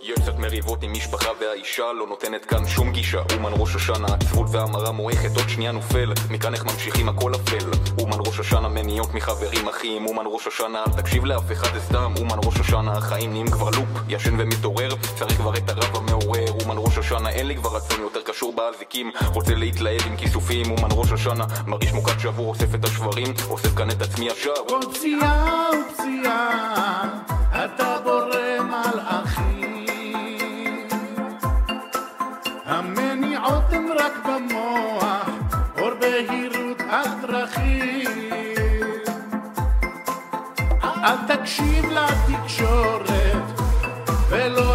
יוצאת מריבות עם משפחה והאישה לא נותנת כאן שום גישה. אומן ראש השנה, עצבות והמרה מועכת, עוד שנייה נופל, מכאן איך ממשיכים הכל אפל. אומן ראש השנה, מניות מחברים אחים. אומן ראש השנה, תקשיב לאף אחד זה סתם. אומן ראש השנה, החיים נהיים כבר לופ, ישן ומתעורר, צריך כבר את הרב המעורר. אומן ראש השנה, אין לי כבר רצון יותר קשור באזיקים, רוצה להתלהב עם כיסופים. אומן ראש השנה, מרגיש מוקד שבור, אוסף את השברים, אוסף כאן את עצמי ישר. כל פציעה ופציעה אתה בורא מלאכים, המניעות הם רק במוח, אור בהירות על דרכים. אל תקשיב לתקשורת ולא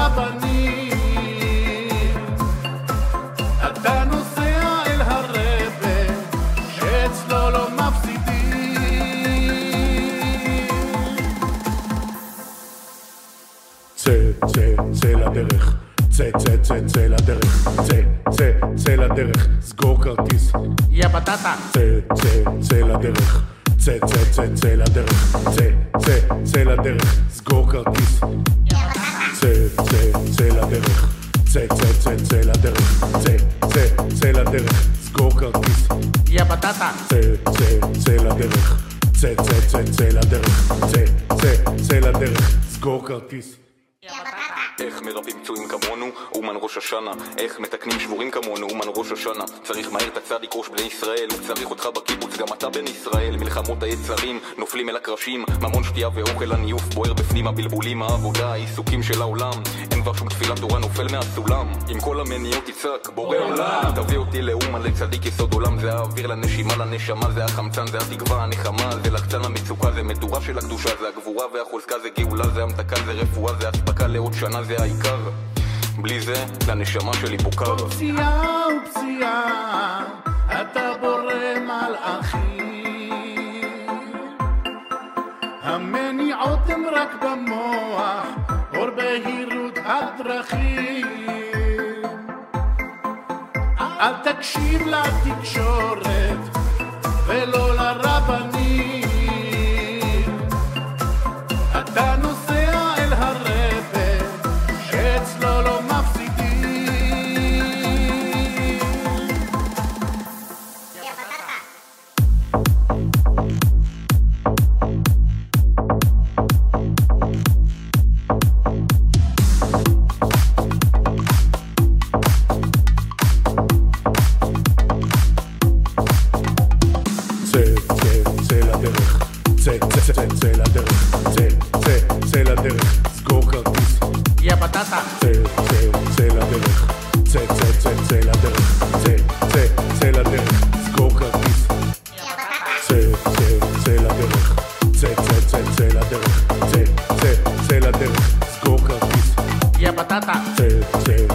לרבנים, אתה נוסע אל הרבה שאצלו לא מפסידים. צא לדרך, צא לדרך, צא לדרך, סגור כרטיס יא בטטה. צא לדרך, צא לדרך, צא לדרך, סגור כרטיס יא בטטה. צא לדרך, צא לדרך, צא לדרך, סגור כרטיס יא בטטה. צא לדרך, צא לדרך, צא לדרך, סגור כרטיס. איך מרפאים פצועים כמונו, אומן ראש השנה. איך מתקנים שבורים כמונו, אומן ראש השנה. צריך מהר את הצדיק ראש בני ישראל, הוא צריך אותך בקיבוץ, גם אתה בן ישראל. מלחמות היצרים, נופלים אל הקרשים, ממון שתייה ואוכל הניוף, בוער בפנים הבלבולים, העבודה, העיסוקים של העולם. אין כבר שום תפילת תורה נופל מהסולם, עם כל המניות יצעק, בורא עולם. תביא אותי לאומן, לצדיק יסוד עולם. זה האוויר לנשימה, לנשמה, זה החמצן, זה התקווה, הנחמה, זה לחצן המצוקה, זה מדורה של הקדושה, זה הגבורה והחוזקה, זה גאולה, זה המתקה, זה רפואה, זה הספקה לעוד שנה, זה העיקר. בלי זה, לנשמה שלי בוקר. פציעה ופציעה אתה בורא מלאכים, המניעות הם רק במוח, אור בהירות על דרכים. אל תקשיב לתקשורת ולא לרבנים, אתה נוסע אל הרבה שאצלו לא מפסידים. צא לדרך, סגור כרטיס יא בטטה. צא לדרך, צא לדרך, צא לדרך, סגור כרטיס יא בטטה. צא לדרך, צא לדרך, צא לדרך, סגור כרטיס יא בטטה.